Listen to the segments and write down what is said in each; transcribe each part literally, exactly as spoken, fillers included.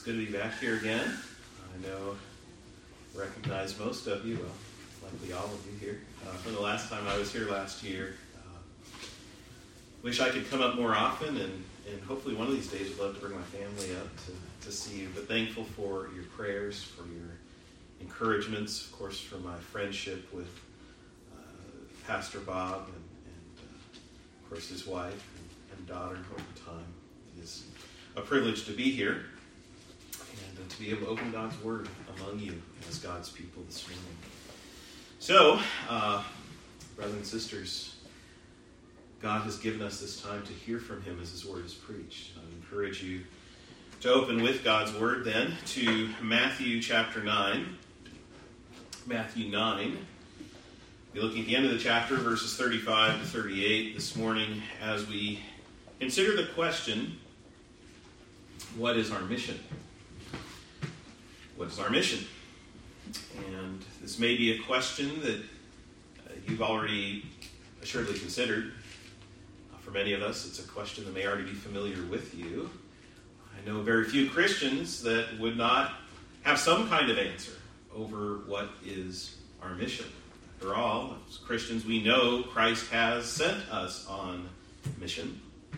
good to be back here again. I know, recognize most of you, well, likely all of you here, uh, from the last time I was here last year. Uh, wish I could come up more often, and, and hopefully one of these days I'd love to bring my family up to, to see you. But thankful for your prayers, for your encouragements, of course, for my friendship with uh, Pastor Bob and, and uh, of course, his wife and, and daughter over time. It is a privilege to be here and uh, to be able to open God's Word among you as God's people this morning. So, uh, brothers and sisters, God has given us this time to hear from Him as His Word is preached. I encourage you to open with God's Word then to Matthew chapter nine. Matthew nine. We'll be looking at the end of the chapter, verses thirty-five to thirty-eight this morning as we consider the question, what is our mission? What is our mission? And this may be a question that uh, you've already assuredly considered. Uh, for many of us, it's a question that may already be familiar with you. I know very few Christians that would not have some kind of answer over what is our mission. After all, as Christians, we know Christ has sent us on mission.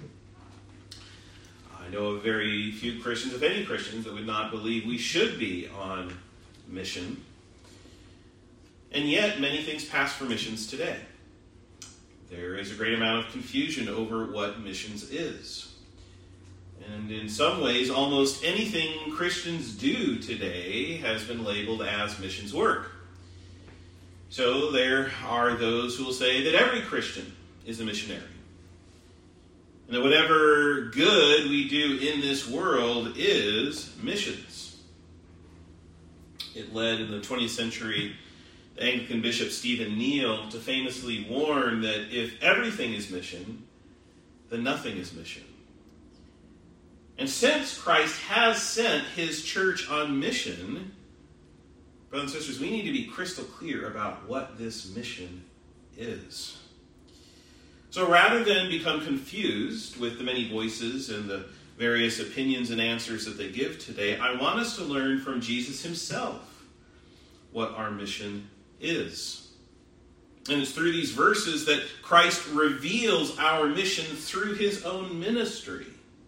I know of very few Christians, if any Christians, that would not believe we should be on mission. And yet, many things pass for missions today. There is a great amount of confusion over what missions is. And in some ways, almost anything Christians do today has been labeled as missions work. So there are those who will say that every Christian is a missionary. And that whatever good we do in this world is missions. It led in the twentieth century the Anglican Bishop Stephen Neale to famously warn that if everything is mission, then nothing is mission. And since Christ has sent His church on mission, brothers and sisters, we need to be crystal clear about what this mission is. So rather than become confused with the many voices and the various opinions and answers that they give today, I want us to learn from Jesus Himself what our mission is. And it's through these verses that Christ reveals our mission through His own ministry.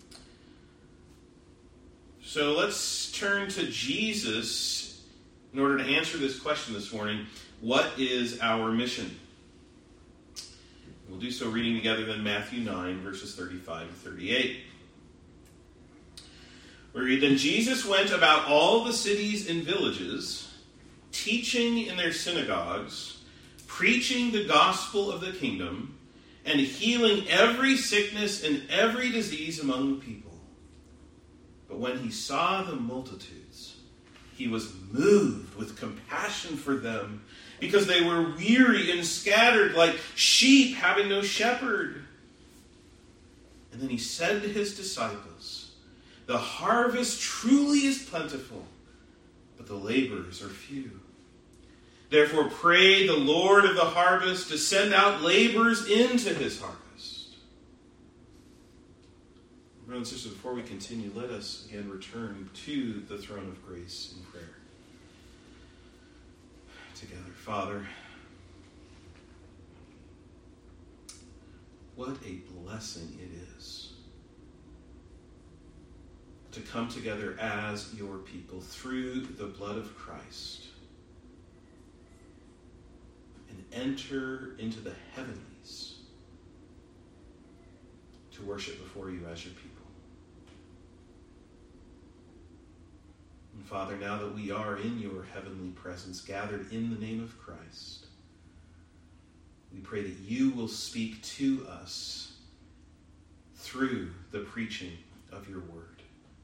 So let's turn to Jesus in order to answer this question this morning. What is our mission? We'll do so reading together then Matthew nine, verses thirty-five to thirty-eight. We read, Then Jesus went about all the cities and villages, teaching in their synagogues, preaching the gospel of the kingdom, and healing every sickness and every disease among the people. But when He saw the multitudes, He was moved with compassion for them, because they were weary and scattered like sheep having no shepherd. And then He said to His disciples, The harvest truly is plentiful, but the laborers are few. Therefore pray the Lord of the harvest to send out laborers into His harvest. Brothers and sisters, before we continue, let us again return to the throne of grace in prayer. Together. Father, what a blessing it is to come together as your people through the blood of Christ and enter into the heavenlies to worship before you as your people. And Father, now that we are in your heavenly presence, gathered in the name of Christ, we pray that you will speak to us through the preaching of your word.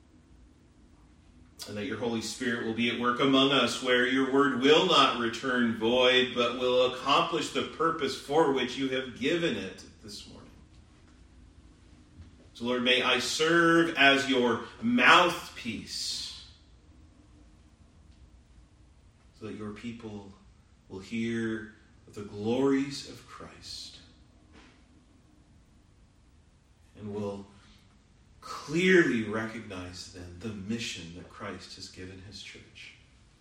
And that your Holy Spirit will be at work among us, where your word will not return void, but will accomplish the purpose for which you have given it this morning. So Lord, may I serve as your mouthpiece, so that your people will hear of the glories of Christ and will clearly recognize then the mission that Christ has given his church.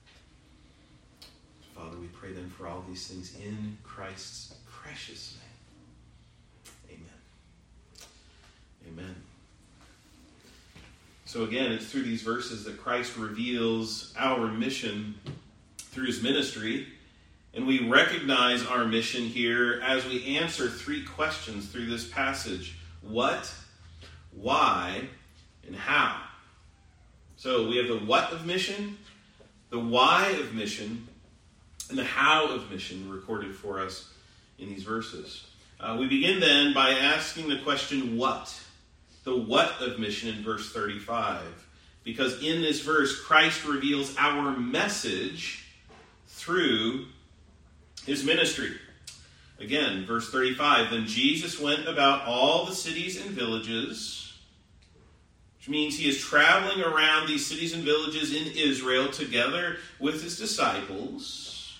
Father, we pray then for all these things in Christ's precious name. Amen. Amen. So again, it's through these verses that Christ reveals our mission through his ministry. And we recognize our mission here as we answer three questions through this passage. What, why, and how. So we have the what of mission, the why of mission, and the how of mission recorded for us in these verses. Uh, we begin then by asking the question, what? The what of mission in verse thirty-five. Because in this verse, Christ reveals our message through his ministry. Again, verse thirty-five, then Jesus went about all the cities and villages, which means he is traveling around these cities and villages in Israel together with his disciples.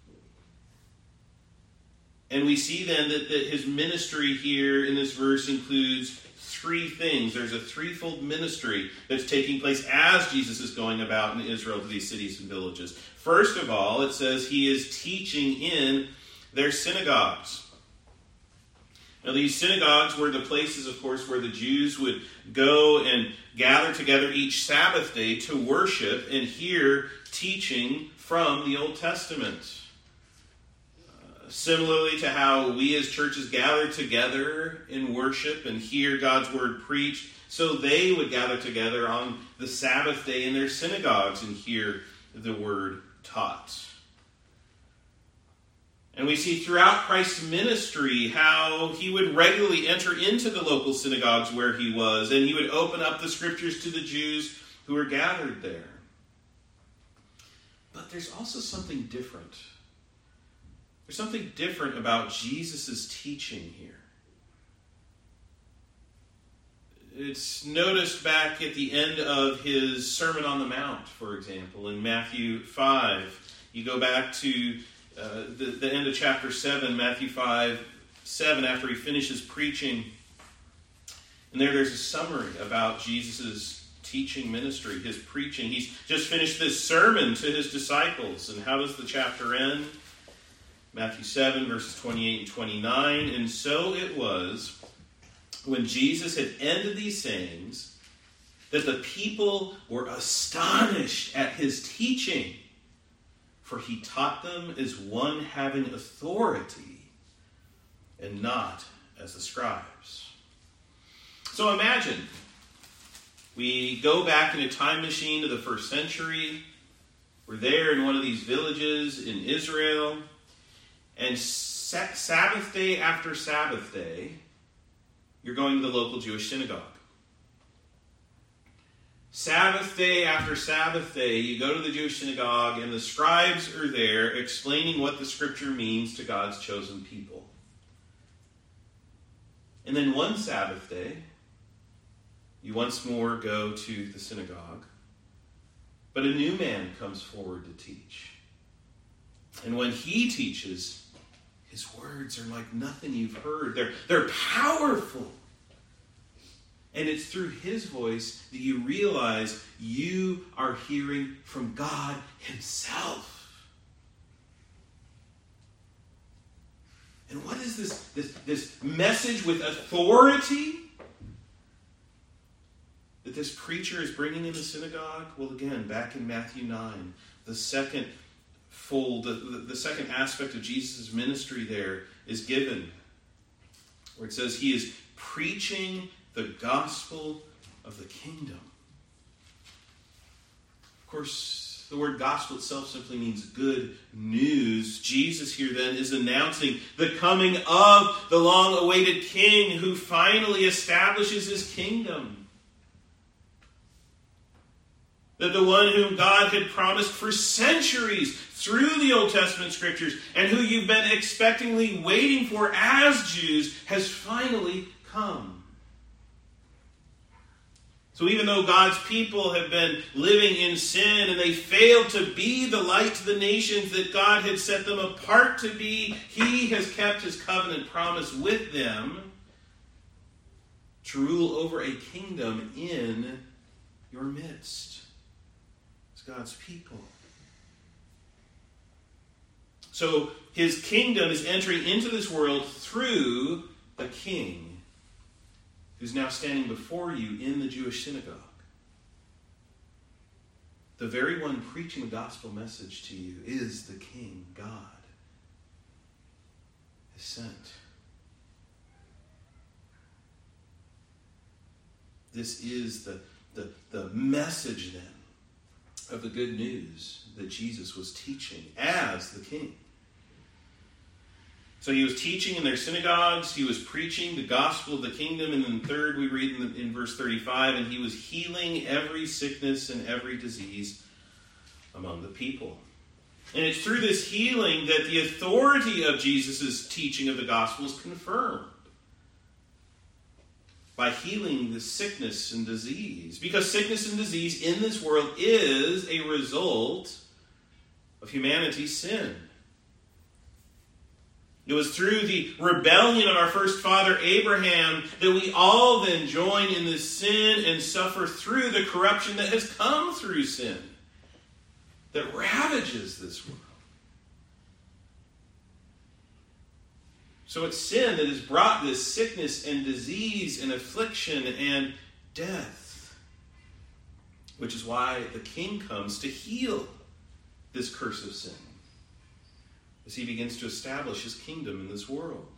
And we see then that, that his ministry here in this verse includes three things. There's a threefold ministry that's taking place as Jesus is going about in Israel to these cities and villages. First of all, it says he is teaching in their synagogues. Now, these synagogues were the places, of course, where the Jews would go and gather together each Sabbath day to worship and hear teaching from the Old Testament. Uh, similarly to how we as churches gather together in worship and hear God's word preached, so they would gather together on the Sabbath day in their synagogues and hear the word taught. And we see throughout Christ's ministry how he would regularly enter into the local synagogues where he was, and he would open up the scriptures to the Jews who were gathered there. But there's also something different. There's something different about Jesus' teaching here. It's noticed back at the end of his Sermon on the Mount, for example, in Matthew five. You go back to uh, the, the end of chapter seven, Matthew five, seven, after he finishes preaching. And there there's a summary about Jesus' teaching ministry, his preaching. He's just finished this sermon to his disciples. And how does the chapter end? Matthew seven, verses twenty-eight and twenty-nine. And so it was, when Jesus had ended these sayings, that the people were astonished at his teaching, for he taught them as one having authority and not as the scribes. So imagine we go back in a time machine to the first century. We're there in one of these villages in Israel, and sa- Sabbath day after Sabbath day, you're going to the local Jewish synagogue. Sabbath day after Sabbath day, you go to the Jewish synagogue, and the scribes are there explaining what the scripture means to God's chosen people. And then one Sabbath day, you once more go to the synagogue, but a new man comes forward to teach. And when he teaches, his words are like nothing you've heard. They're, they're powerful. And it's through his voice that you realize you are hearing from God himself. And what is this, this, this message with authority that this preacher is bringing in the synagogue? Well, again, back in Matthew nine, the second fold, the, the, the second aspect of Jesus' ministry there is given, where it says he is preaching the gospel of the kingdom. Of course, the word gospel itself simply means good news. Jesus here then is announcing the coming of the long-awaited king who finally establishes his kingdom. That the one whom God had promised for centuries through the Old Testament scriptures, and who you've been expectantly waiting for as Jews, has finally come. So even though God's people have been living in sin and they failed to be the light to the nations that God had set them apart to be, he has kept his covenant promise with them to rule over a kingdom in your midst as God's people. So his kingdom is entering into this world through a king who's now standing before you in the Jewish synagogue. The very one preaching the gospel message to you is the King God has sent. This is the, the, the message then of the good news that Jesus was teaching as the King. So he was teaching in their synagogues, he was preaching the gospel of the kingdom, and then third we read in, the, in verse thirty-five, and he was healing every sickness and every disease among the people. And it's through this healing that the authority of Jesus' teaching of the gospel is confirmed. By healing the sickness and disease. Because sickness and disease in this world is a result of humanity's sin. It was through the rebellion of our first father Abraham that we all then join in this sin and suffer through the corruption that has come through sin, that ravages this world. So it's sin that has brought this sickness and disease and affliction and death, which is why the King comes to heal this curse of sin as he begins to establish his kingdom in this world.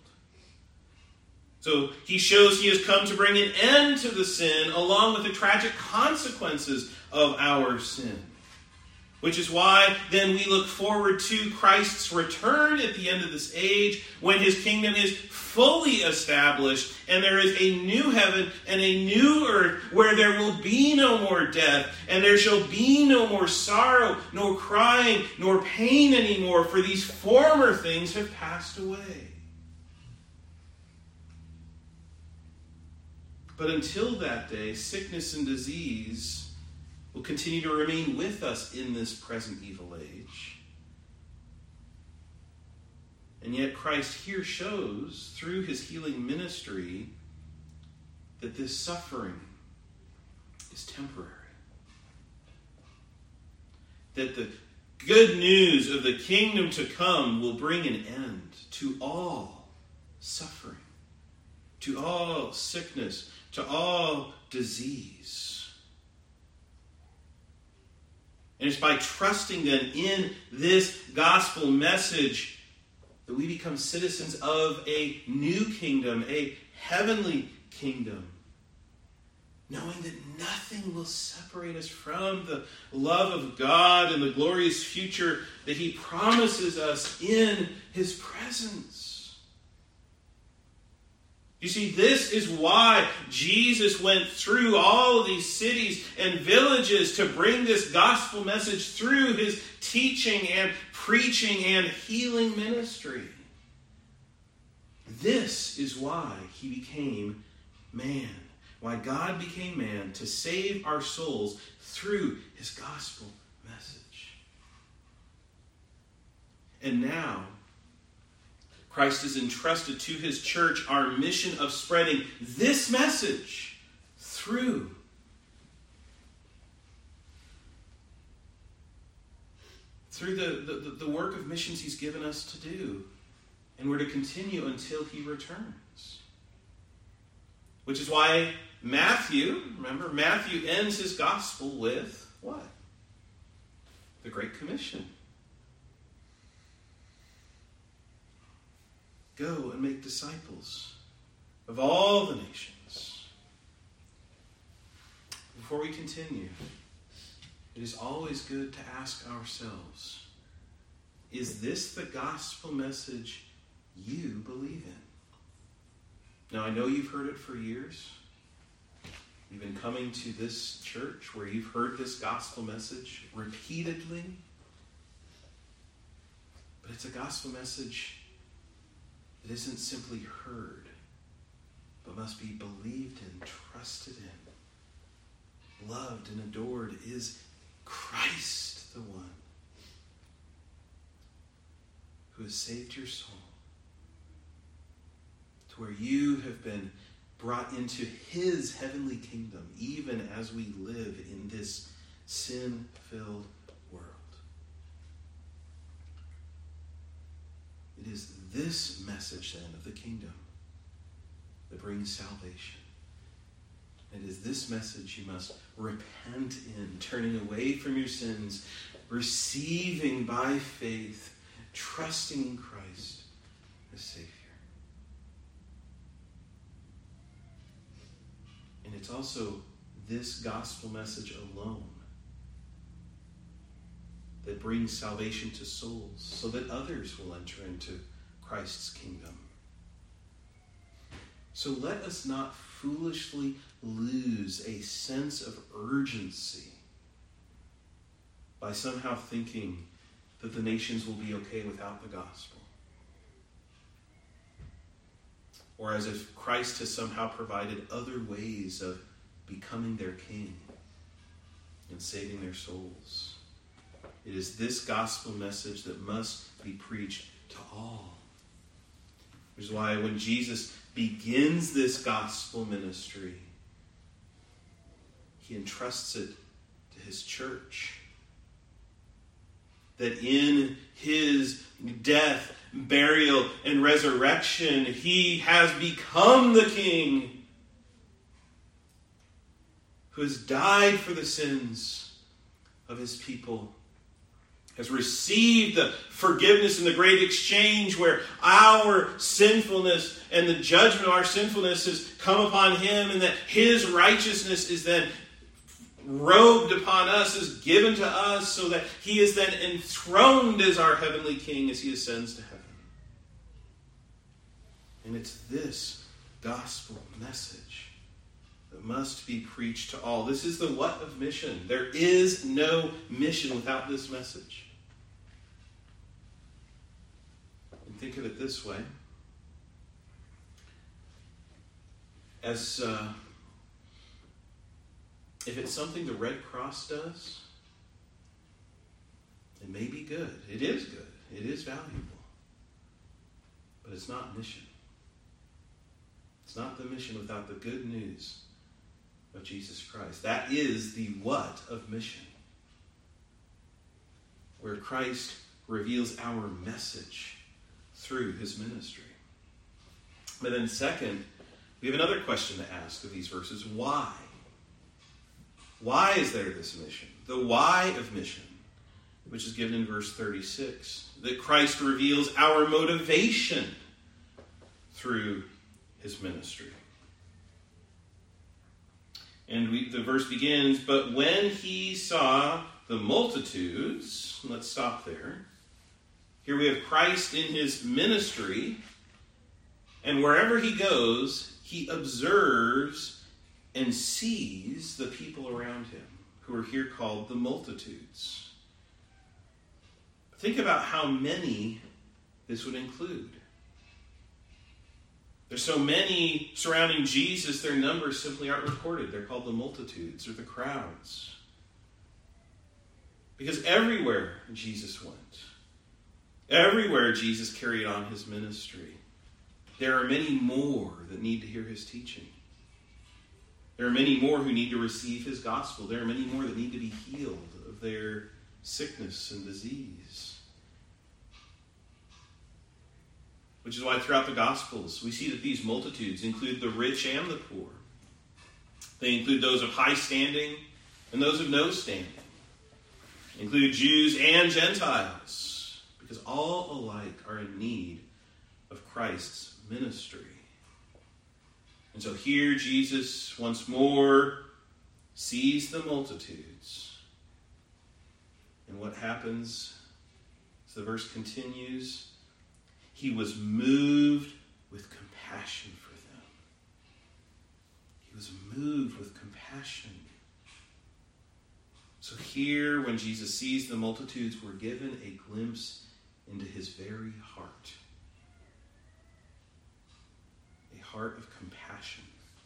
So he shows he has come to bring an end to the sin along with the tragic consequences of our sin. Which is why then we look forward to Christ's return at the end of this age when his kingdom is fully established and there is a new heaven and a new earth where there will be no more death and there shall be no more sorrow, nor crying, nor pain anymore, for these former things have passed away. But until that day, sickness and disease will continue to remain with us in this present evil age. And yet Christ here shows through his healing ministry that this suffering is temporary. That the good news of the kingdom to come will bring an end to all suffering, to all sickness, to all disease. And it's by trusting then in this gospel message that we become citizens of a new kingdom, a heavenly kingdom, knowing that nothing will separate us from the love of God and the glorious future that he promises us in his presence. You see, this is why Jesus went through all of these cities and villages to bring this gospel message through his teaching and preaching and healing ministry. This is why he became man, why God became man to save our souls through his gospel message. And now, Christ has entrusted to his church our mission of spreading this message through through the, the, the work of missions he's given us to do. And we're to continue until he returns. Which is why Matthew, remember, Matthew ends his gospel with what? The Great Commission. Go and make disciples of all the nations. Before we continue, it is always good to ask ourselves, is this the gospel message you believe in? Now, I know you've heard it for years. You've been coming to this church where you've heard this gospel message repeatedly. But it's a gospel message that isn't simply heard, but must be believed in, trusted in, loved and adored. Is Christ the one who has saved your soul to where you have been brought into his heavenly kingdom, even as we live in this sin-filled world. It is this message, then, of the kingdom that brings salvation. It is this message you must repent in, turning away from your sins, receiving by faith, trusting in Christ as Savior. And it's also this gospel message alone that brings salvation to souls so that others will enter into Christ's kingdom. So let us not foolishly lose a sense of urgency by somehow thinking that the nations will be okay without the gospel. Or as if Christ has somehow provided other ways of becoming their king and saving their souls. It is this gospel message that must be preached to all. Which is why when Jesus begins this gospel ministry, he entrusts it to his church. That in his death, burial, and resurrection, he has become the king who has died for the sins of his people, has received the forgiveness and the great exchange where our sinfulness and the judgment of our sinfulness has come upon him, and that his righteousness is then robed upon us, is given to us, so that he is then enthroned as our heavenly king as he ascends to heaven. And it's this gospel message that must be preached to all. This is the what of mission. There is no mission without this message. And think of it this way. As uh, if it's something the Red Cross does, it may be good. It is good. It is valuable. But it's not mission. It's not the mission without the good news of Jesus Christ. That is the what of mission, where Christ reveals our message through his ministry. But then second, we have another question to ask of these verses. Why? Why is there this mission? The why of mission, which is given in verse thirty-six. That Christ reveals our motivation through his ministry. And we, the verse begins, but when he saw the multitudes, let's stop there. Here we have Christ in his ministry, and wherever he goes, he observes and sees the people around him, who are here called the multitudes. Think about how many this would include. There's so many surrounding Jesus, their numbers simply aren't recorded. They're called the multitudes or the crowds. Because everywhere Jesus went, everywhere Jesus carried on his ministry, there are many more that need to hear his teaching. There are many more who need to receive his gospel. There are many more that need to be healed of their sickness and disease. Which is why throughout the Gospels, we see that these multitudes include the rich and the poor. They include those of high standing and those of no standing. They include Jews and Gentiles, because all alike are in need of Christ's ministry. And so here Jesus once more sees the multitudes. And what happens as the verse continues? He was moved with compassion for them. He was moved with compassion. So here, when Jesus sees the multitudes, we're given a glimpse into his very heart. A heart of compassion.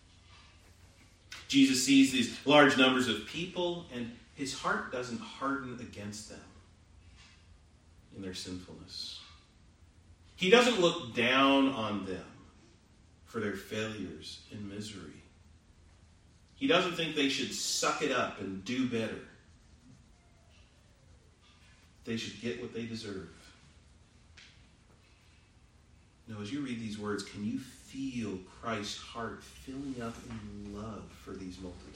Jesus sees these large numbers of people, and his heart doesn't harden against them in their sinfulness. He doesn't look down on them for their failures and misery. He doesn't think they should suck it up and do better. They should get what they deserve. Now, as you read these words, can you feel Christ's heart filling up in love for these multitudes?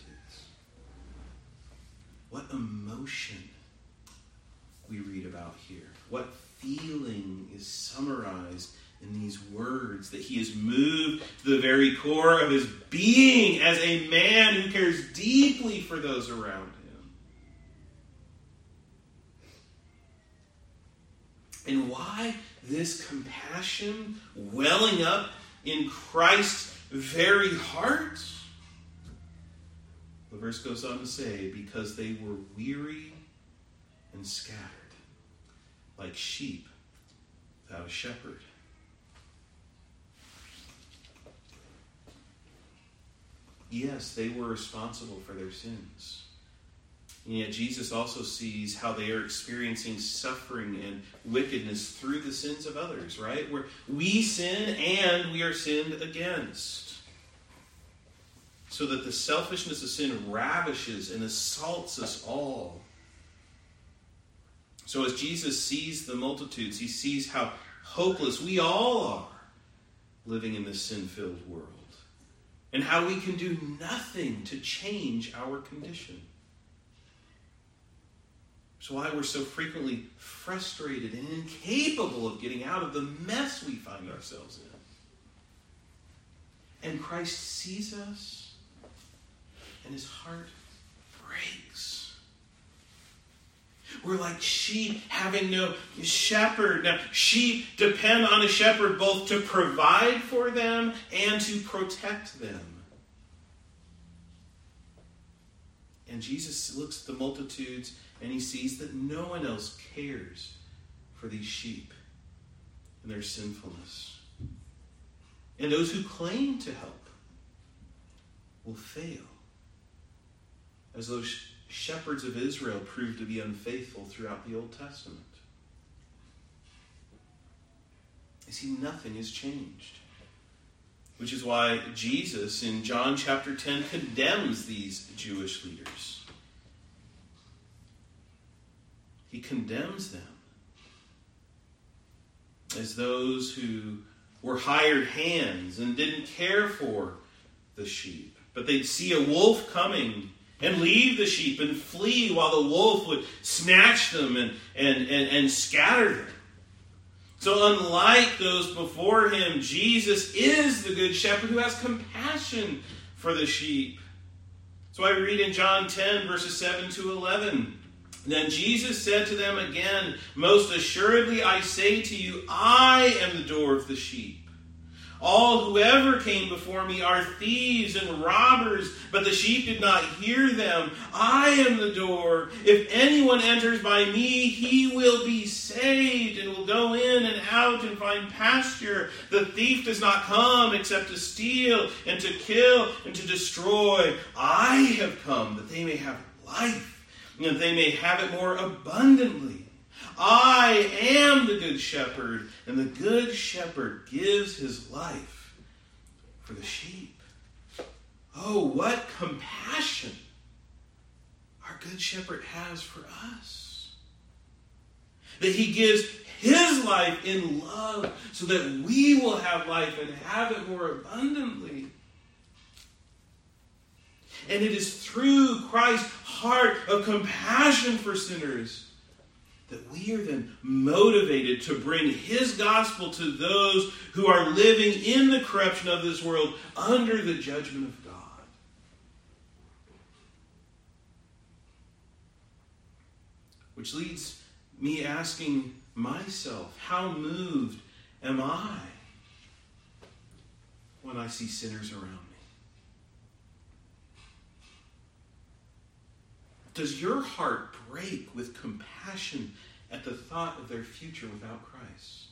What emotion we read about here. What feeling is summarized in these words, that he is moved to the very core of his being as a man who cares deeply for those around him. And why this compassion welling up in Christ's very heart? The verse goes on to say, because they were weary and scattered, like sheep without a shepherd. Yes, they were responsible for their sins. And yet Jesus also sees how they are experiencing suffering and wickedness through the sins of others, right? Where we sin and we are sinned against. So that the selfishness of sin ravishes and assaults us all. So as Jesus sees the multitudes, he sees how hopeless we all are living in this sin-filled world. And how we can do nothing to change our condition. So why we're so frequently frustrated and incapable of getting out of the mess we find ourselves in. And Christ sees us, and his heart breaks. We're like sheep having no shepherd. Now, sheep depend on a shepherd both to provide for them and to protect them. And Jesus looks at the multitudes and he sees that no one else cares for these sheep and their sinfulness. And those who claim to help will fail, as those shepherds of Israel proved to be unfaithful throughout the Old Testament. You see, nothing has changed. Which is why Jesus in John chapter ten condemns these Jewish leaders. He condemns them as those who were hired hands and didn't care for the sheep. But they'd see a wolf coming and leave the sheep and flee while the wolf would snatch them and, and, and, and scatter them. So unlike those before him, Jesus is the good shepherd who has compassion for the sheep. So I read in John ten, verses seven to eleven. Then Jesus said to them again, most assuredly I say to you, I am the door of the sheep. All who ever came before me are thieves and robbers, but the sheep did not hear them. I am the door. If anyone enters by me, he will be saved and will go in and out and find pasture. The thief does not come except to steal and to kill and to destroy. I have come that they may have life and that they may have it more abundantly. I am the good shepherd, and the good shepherd gives his life for the sheep. Oh, what compassion our good shepherd has for us. That he gives his life in love so that we will have life and have it more abundantly. And it is through Christ's heart of compassion for sinners that we are then motivated to bring his gospel to those who are living in the corruption of this world under the judgment of God. Which leads me asking myself, how moved am I when I see sinners around me? Does your heart break with compassion at the thought of their future without Christ?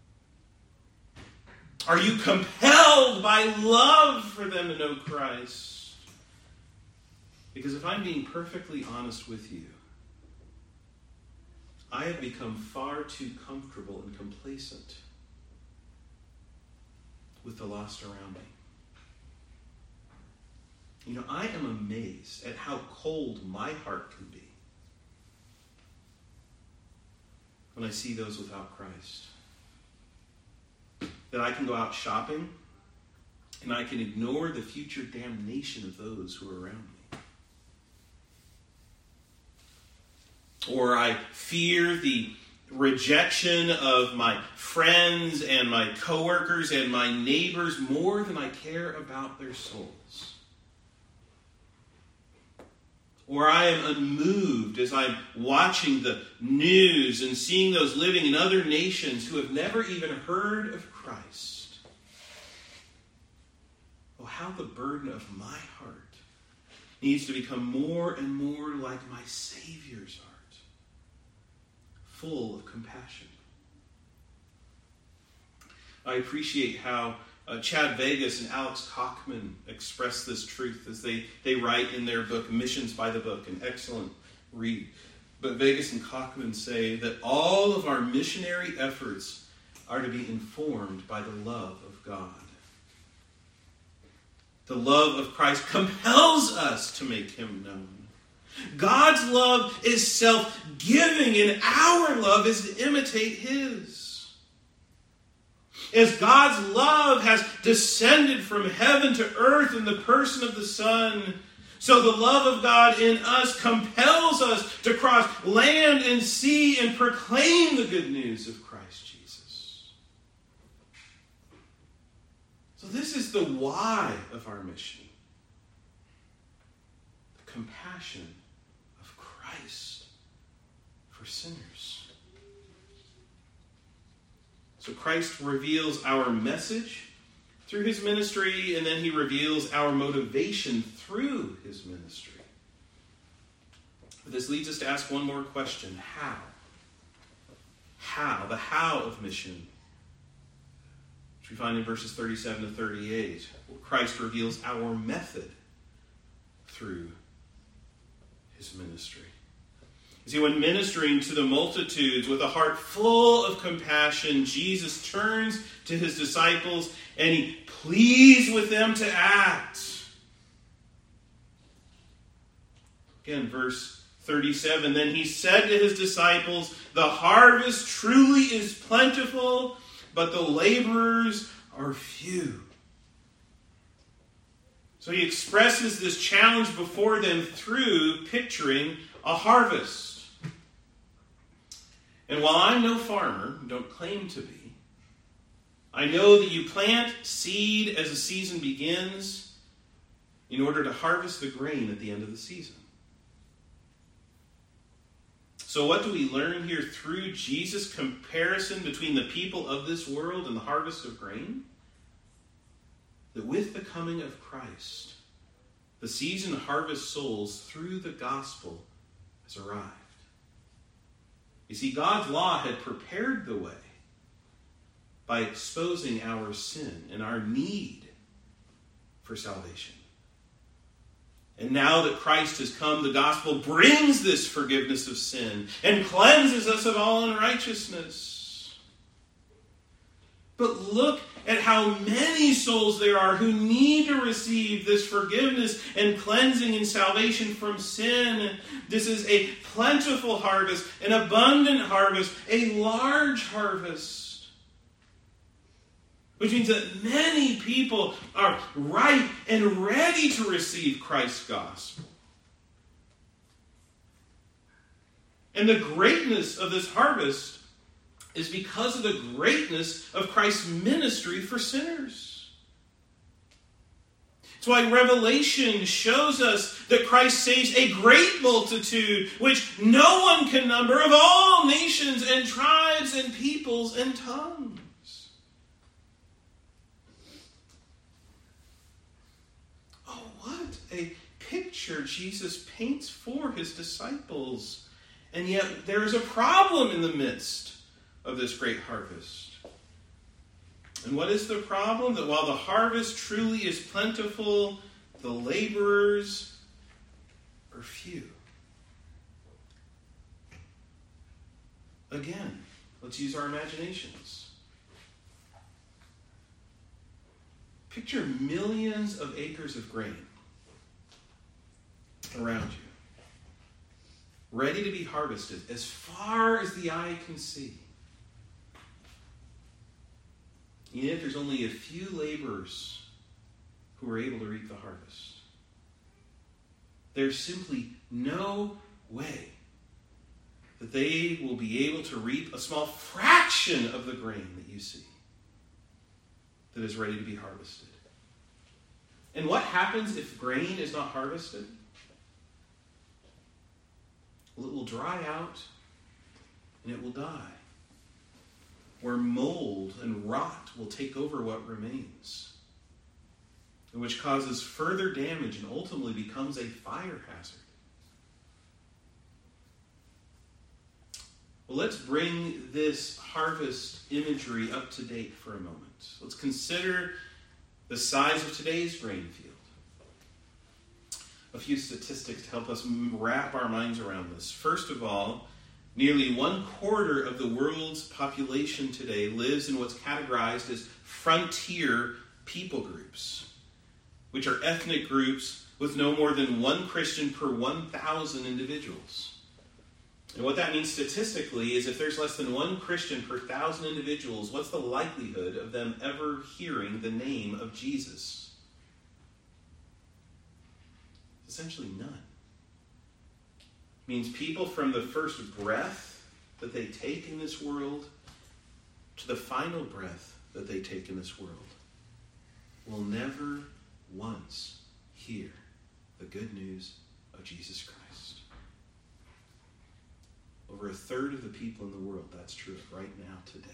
Are you compelled by love for them to know Christ? Because if I'm being perfectly honest with you, I have become far too comfortable and complacent with the lost around me. You know, I am amazed at how cold my heart can be when I see those without Christ. That I can go out shopping and I can ignore the future damnation of those who are around me. Or I fear the rejection of my friends and my coworkers and my neighbors more than I care about their souls. Or I am unmoved as I'm watching the news and seeing those living in other nations who have never even heard of Christ. Oh, how the burden of my heart needs to become more and more like my Savior's heart, full of compassion. I appreciate how uh, Chad Vegas and Alex Kochman express this truth as they, they write in their book, Missions by the Book, an excellent read. But Vegas and Kochman say that all of our missionary efforts are to be informed by the love of God. The love of Christ compels us to make him known. God's love is self-giving, and our love is to imitate his. As God's love has descended from heaven to earth in the person of the Son, so the love of God in us compels us to cross land and sea and proclaim the good news of Christ Jesus. So this is the why of our mission. The compassion of Christ for sinners. So Christ reveals our message through his ministry, and then he reveals our motivation through his ministry. But this leads us to ask one more question. How? How? The how of mission, which we find in verses thirty-seven to thirty-eight, where Christ reveals our method through his ministry. See, when ministering to the multitudes with a heart full of compassion, Jesus turns to his disciples and he pleads with them to act. Again, verse thirty-seven, then he said to his disciples, the harvest truly is plentiful, but the laborers are few. So he expresses this challenge before them through picturing a harvest. And while I'm no farmer, don't claim to be, I know that you plant seed as the season begins in order to harvest the grain at the end of the season. So what do we learn here through Jesus' comparison between the people of this world and the harvest of grain? That with the coming of Christ, the season to harvest souls through the gospel has arrived. You see, God's law had prepared the way by exposing our sin and our need for salvation. And now that Christ has come, the gospel brings this forgiveness of sin and cleanses us of all unrighteousness. But look at how many souls there are who need to receive this forgiveness and cleansing and salvation from sin. This is a plentiful harvest, an abundant harvest, a large harvest. Which means that many people are ripe and ready to receive Christ's gospel. And the greatness of this harvest is because of the greatness of Christ's ministry for sinners. That's why Revelation shows us that Christ saves a great multitude, which no one can number, of all nations and tribes and peoples and tongues. Oh, what a picture Jesus paints for his disciples. And yet there is a problem in the midst of this great harvest. And what is the problem? That while the harvest truly is plentiful, the laborers are few. Again, let's use our imaginations. Picture millions of acres of grain around you, ready to be harvested as far as the eye can see. And yet there's only a few laborers who are able to reap the harvest. There's simply no way that they will be able to reap a small fraction of the grain that you see that is ready to be harvested. And what happens if grain is not harvested? Well, it will dry out and it will die, where mold and rot will take over what remains, which causes further damage and ultimately becomes a fire hazard. Well, let's bring this harvest imagery up to date for a moment. Let's consider the size of today's grain field. A few statistics to help us wrap our minds around this. First of all, nearly one quarter of the world's population today lives in what's categorized as frontier people groups, which are ethnic groups with no more than one Christian per one thousand individuals. And what that means statistically is if there's less than one Christian per thousand individuals, what's the likelihood of them ever hearing the name of Jesus? Essentially none. It means people from the first breath that they take in this world to the final breath that they take in this world will never once hear the good news of Jesus Christ. Over a third of the people in the world, that's true right now, today.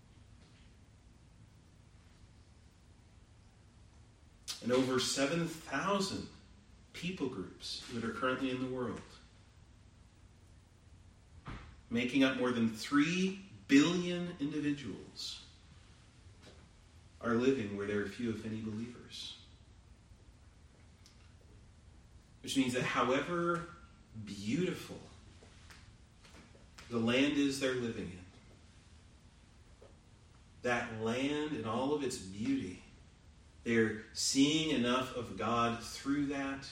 And over seven thousand people groups that are currently in the world, making up more than three billion individuals, are living where there are few, if any, believers. Which means that however beautiful the land is they're living in, that land and all of its beauty, they're seeing enough of God through that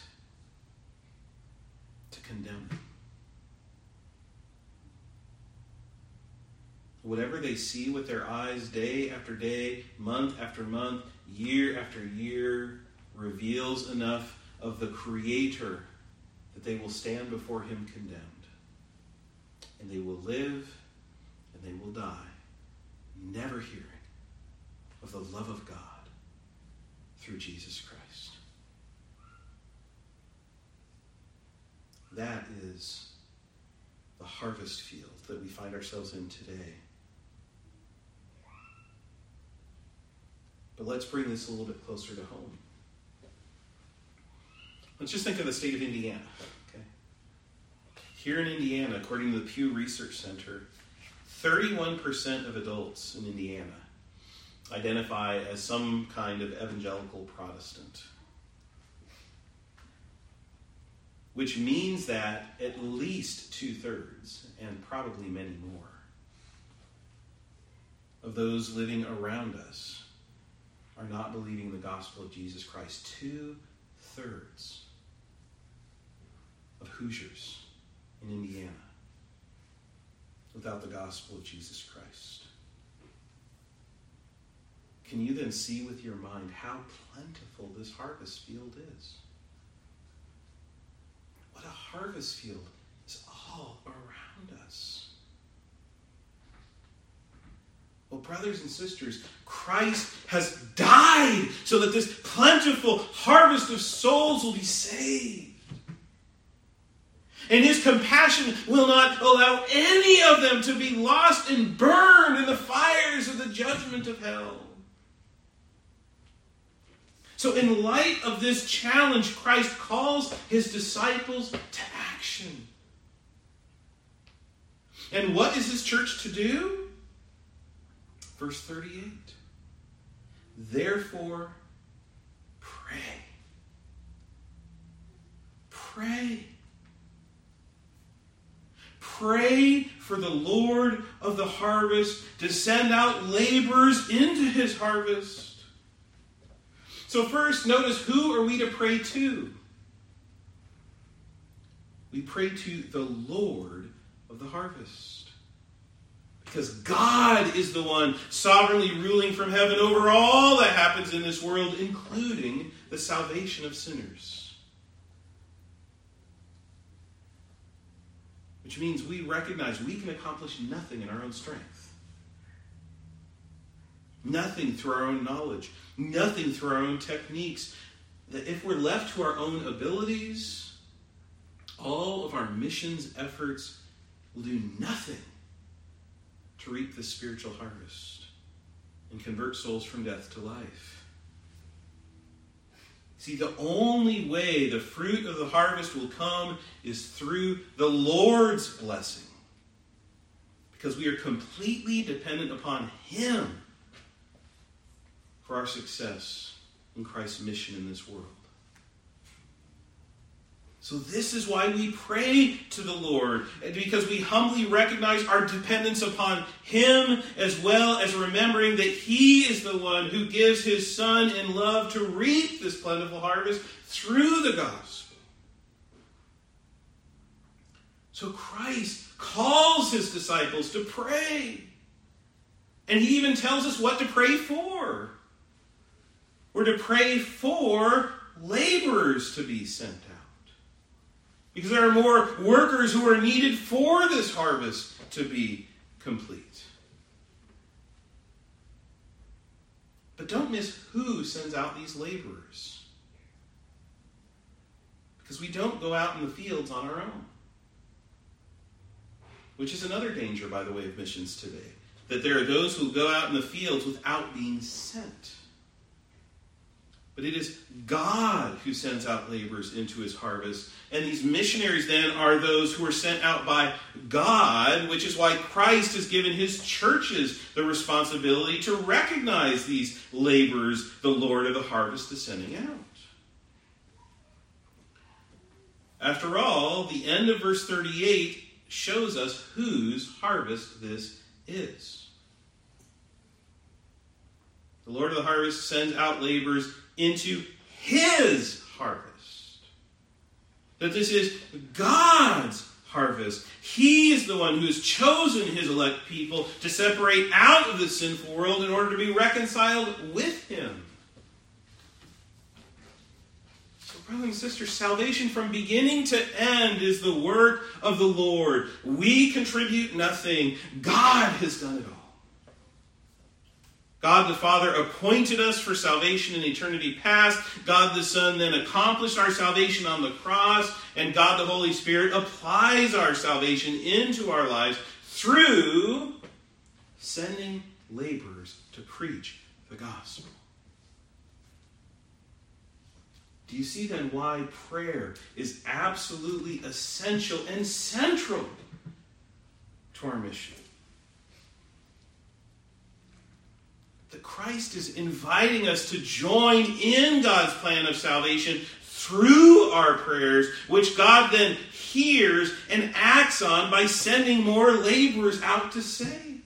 to condemn it. Whatever they see with their eyes day after day, month after month, year after year, reveals enough of the Creator that they will stand before Him condemned. And they will live and they will die, never hearing of the love of God through Jesus Christ. That is the harvest field that we find ourselves in today. But let's bring this a little bit closer to home. Let's just think of the state of Indiana. Okay? Here in Indiana, according to the Pew Research Center, thirty-one percent of adults in Indiana identify as some kind of evangelical Protestant. Which means that at least two-thirds, and probably many more, of those living around us are not believing the gospel of Jesus Christ. Two-thirds of Hoosiers in Indiana without the gospel of Jesus Christ. Can you then see with your mind how plentiful this harvest field is? What a harvest field is all around us. Well, brothers and sisters, Christ has died so that this plentiful harvest of souls will be saved. And His compassion will not allow any of them to be lost and burned in the fires of the judgment of hell. So in light of this challenge, Christ calls His disciples to action. And what is His church to do? Verse thirty-eight. Therefore, pray. Pray. Pray for the Lord of the harvest to send out laborers into His harvest. So first, notice, who are we to pray to? We pray to the Lord of the harvest. Because God is the one sovereignly ruling from heaven over all that happens in this world, including the salvation of sinners. Which means we recognize we can accomplish nothing in our own strength. Nothing through our own knowledge. Nothing through our own techniques. That if we're left to our own abilities, all of our missions efforts will do nothing to reap the spiritual harvest and convert souls from death to life. See, the only way the fruit of the harvest will come is through the Lord's blessing. Because we are completely dependent upon Him for our success in Christ's mission in this world. So this is why we pray to the Lord, because we humbly recognize our dependence upon Him, as well as remembering that He is the one who gives His Son in love to reap this plentiful harvest through the gospel. So Christ calls His disciples to pray. And He even tells us what to pray for. We're to pray for laborers to be sent out. Because there are more workers who are needed for this harvest to be complete. But don't miss who sends out these laborers. Because we don't go out in the fields on our own. Which is another danger, by the way, of missions today. That there are those who go out in the fields without being sent. But it is God who sends out laborers into His harvest. And these missionaries then are those who are sent out by God, which is why Christ has given His churches the responsibility to recognize these laborers the Lord of the harvest is sending out. After all, the end of verse thirty-eight shows us whose harvest this is. The Lord of the harvest sends out laborers into His harvest. That this is God's harvest. He is the one who has chosen His elect people to separate out of the sinful world in order to be reconciled with Him. So, brothers and sisters, salvation from beginning to end is the work of the Lord. We contribute nothing. God has done it all. God the Father appointed us for salvation in eternity past. God the Son then accomplished our salvation on the cross. And God the Holy Spirit applies our salvation into our lives through sending laborers to preach the gospel. Do you see then why prayer is absolutely essential and central to our mission? That Christ is inviting us to join in God's plan of salvation through our prayers, which God then hears and acts on by sending more laborers out to save.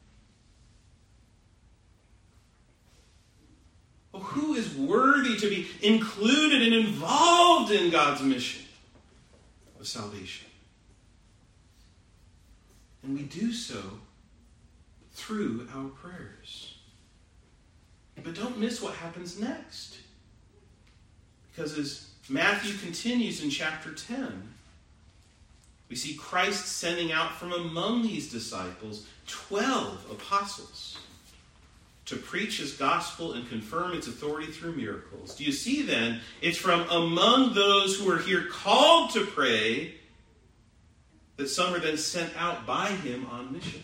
Well, who is worthy to be included and involved in God's mission of salvation? And we do so through our prayers. But don't miss what happens next. Because as Matthew continues in chapter ten, we see Christ sending out from among these disciples twelve apostles to preach His gospel and confirm its authority through miracles. Do you see then, it's from among those who are here called to pray that some are then sent out by Him on mission.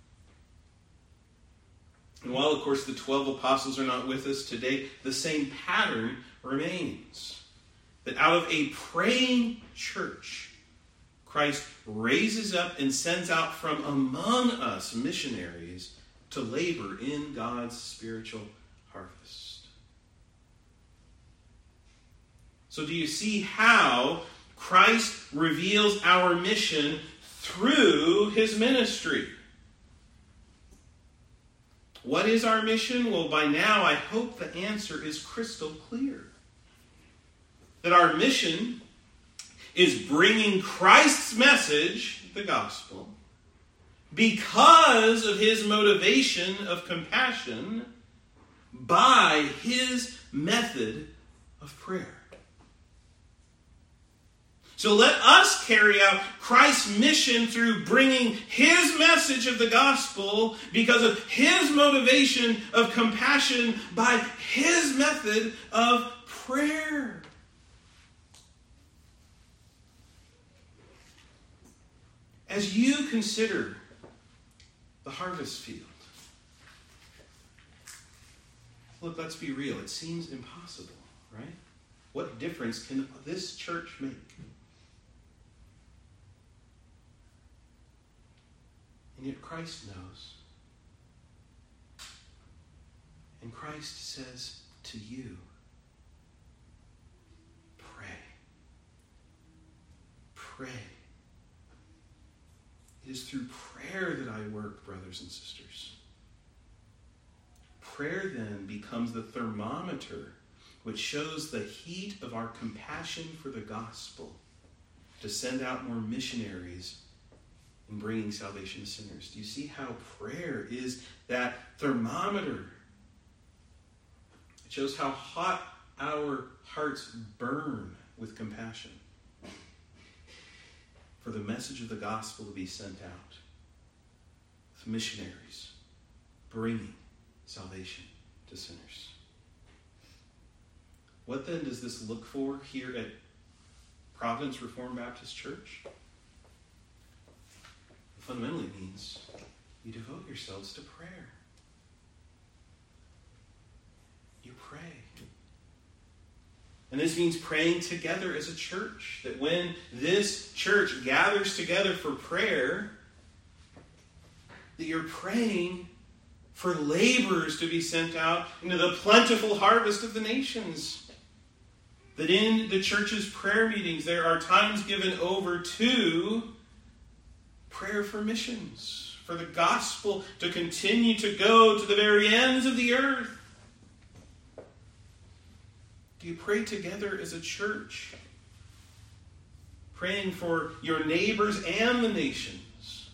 And while, of course, the twelve apostles are not with us today, the same pattern remains. That out of a praying church, Christ raises up and sends out from among us missionaries to labor in God's spiritual harvest. So do you see how Christ reveals our mission through His ministry? What is our mission? Well, by now I hope the answer is crystal clear. That our mission is bringing Christ's message, the gospel, because of his motivation of compassion by his method of prayer. So let us carry out Christ's mission through bringing his message of the gospel because of his motivation of compassion by his method of prayer. As you consider the harvest field, look, let's be real. It seems impossible, right? What difference can this church make? And yet Christ knows. And Christ says to you, pray. Pray. It is through prayer that I work, brothers and sisters. Prayer then becomes the thermometer which shows the heat of our compassion for the gospel to send out more missionaries in bringing salvation to sinners. Do you see how prayer is that thermometer? It shows how hot our hearts burn with compassion for the message of the gospel to be sent out with missionaries bringing salvation to sinners. What then does this look for here at Providence Reformed Baptist Church? Fundamentally means you devote yourselves to prayer. You pray. And this means praying together as a church. That when this church gathers together for prayer, that you're praying for laborers to be sent out into the plentiful harvest of the nations. That in the church's prayer meetings, there are times given over to prayer for missions, for the gospel to continue to go to the very ends of the earth. Do you pray together as a church? Praying for your neighbors and the nations.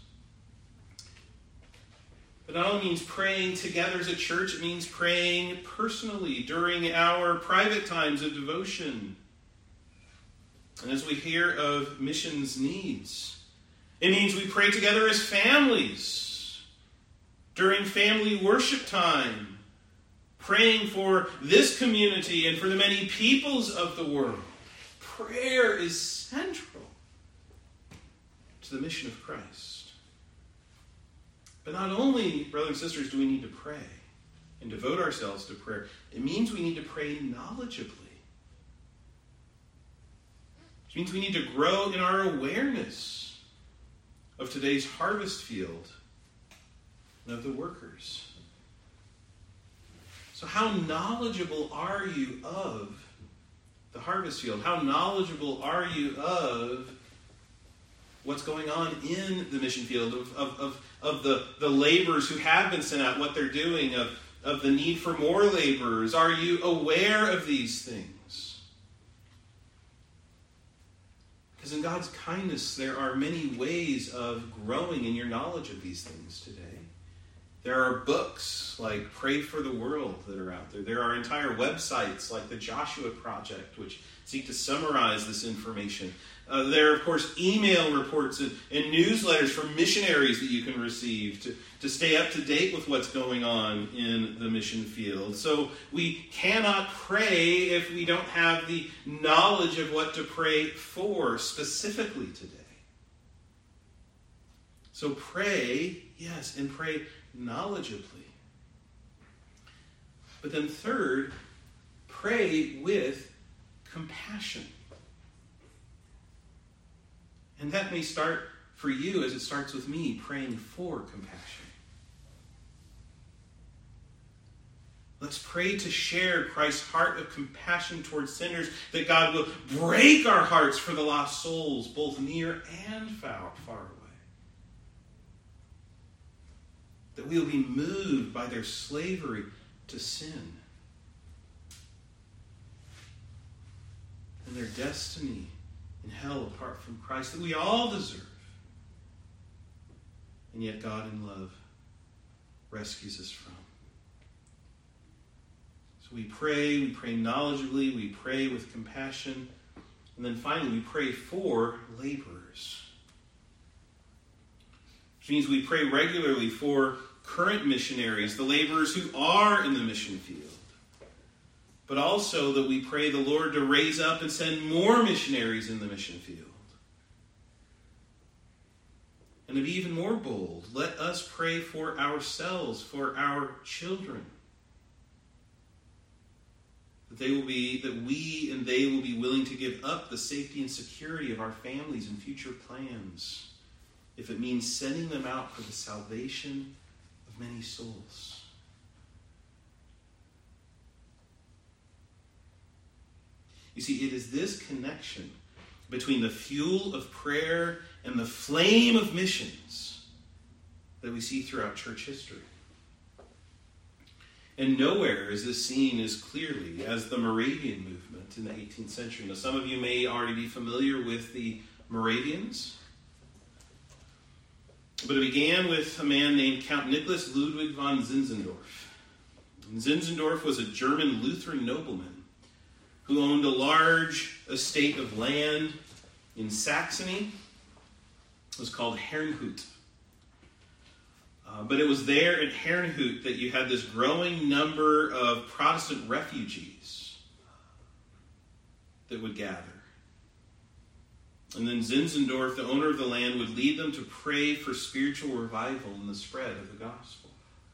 But not only means praying together as a church, it means praying personally during our private times of devotion. And as we hear of missions needs, it means we pray together as families during family worship time, praying for this community and for the many peoples of the world. Prayer is central to the mission of Christ. But not only, brothers and sisters, do we need to pray and devote ourselves to prayer, it means we need to pray knowledgeably. It means we need to grow in our awareness of today's harvest field and of the workers. So how knowledgeable are you of the harvest field? How knowledgeable are you of what's going on in the mission field, of, of, of, of the, the laborers who have been sent out, what they're doing, of, of the need for more laborers? Are you aware of these things? Because in God's kindness, there are many ways of growing in your knowledge of these things today. There are books like Pray for the World that are out there. There are entire websites like the Joshua Project, which seek to summarize this information. Uh, there are, of course, email reports and, and newsletters from missionaries that you can receive to, to stay up to date with what's going on in the mission field. So we cannot pray if we don't have the knowledge of what to pray for specifically today. So pray, yes, and pray knowledgeably. But then third, pray with compassion. And that may start for you as it starts with me praying for compassion. Let's pray to share Christ's heart of compassion towards sinners, that God will break our hearts for the lost souls, both near and far, far away. that we will be moved by their slavery to sin and their destiny in hell apart from Christ that we all deserve. And yet God in love rescues us from. So we pray, we pray knowledgeably, we pray with compassion, and then finally we pray for laborers. Which means we pray regularly for current missionaries, the laborers who are in the mission field. But also that we pray the Lord to raise up and send more missionaries in the mission field. And to be even more bold, let us pray for ourselves, for our children. That they will be, that we and they will be willing to give up the safety and security of our families and future plans, if it means sending them out for the salvation of many souls. You see, it is this connection between the fuel of prayer and the flame of missions that we see throughout church history. And nowhere is this seen as clearly as the Moravian movement in the eighteenth century. Now, some of you may already be familiar with the Moravians, but it began with a man named Count Nicholas Ludwig von Zinzendorf. And Zinzendorf was a German Lutheran nobleman who owned a large estate of land in Saxony. It was called Herrnhut. Uh, but it was there at Herrnhut that you had this growing number of Protestant refugees that would gather. And then Zinzendorf, the owner of the land, would lead them to pray for spiritual revival and the spread of the gospel.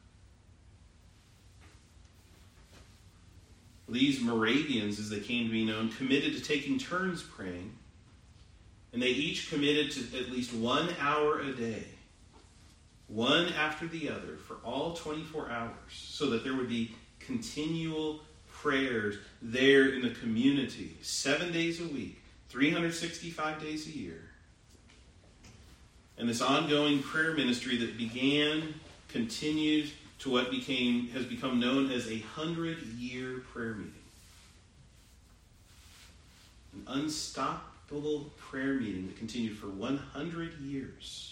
These Moravians, as they came to be known, committed to taking turns praying, and they each committed to at least one hour a day, one after the other, for all twenty-four hours, so that there would be continual prayers there in the community, seven days a week, three hundred sixty-five days a year. And this ongoing prayer ministry that began, continued to what became has become known as a hundred-year prayer meeting. An unstoppable prayer meeting that continued for one hundred years.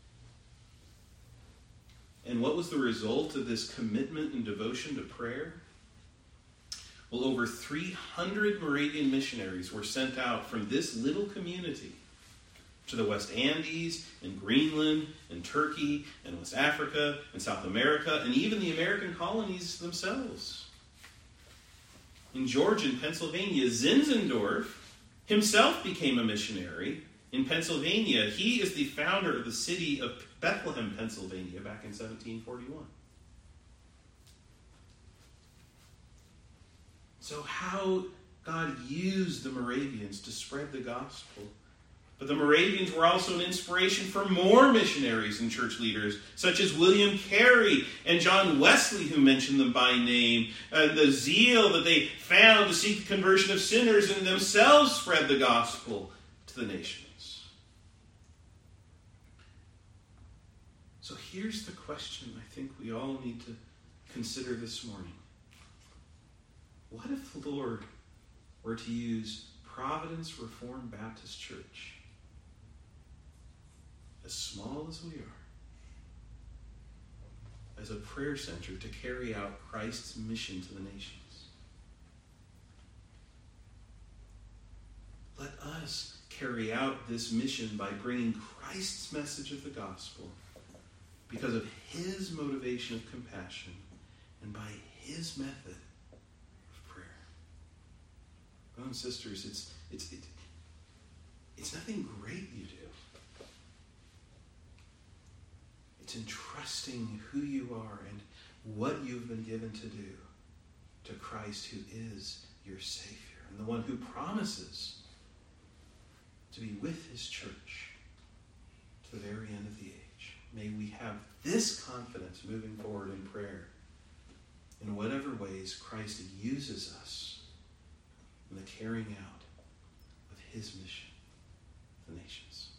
And what was the result of this commitment and devotion to prayer? Well, over three hundred Moravian missionaries were sent out from this little community to the West Andes and Greenland and Turkey and West Africa and South America and even the American colonies themselves. In Georgia and Pennsylvania, Zinzendorf himself became a missionary. In Pennsylvania, he is the founder of the city of Bethlehem, Pennsylvania, back in seventeen forty-one. So how God used the Moravians to spread the gospel. But the Moravians were also an inspiration for more missionaries and church leaders, such as William Carey and John Wesley, who mentioned them by name. Uh, the zeal that they found to seek the conversion of sinners and themselves spread the gospel to the nations. So here's the question I think we all need to consider this morning. What if the Lord were to use Providence Reformed Baptist Church, as small as we are, as a prayer center to carry out Christ's mission to the nations? Let us carry out this mission by bringing Christ's message of the gospel because of his motivation of compassion and by his method of prayer. Brothers and sisters, it's, it's, it, it's nothing great you do. It's entrusting who you are and what you've been given to do to Christ, who is your Savior and the one who promises to be with his church to the very end of the age. May we have this confidence moving forward in prayer in whatever ways Christ uses us in the carrying out of his mission to the nations.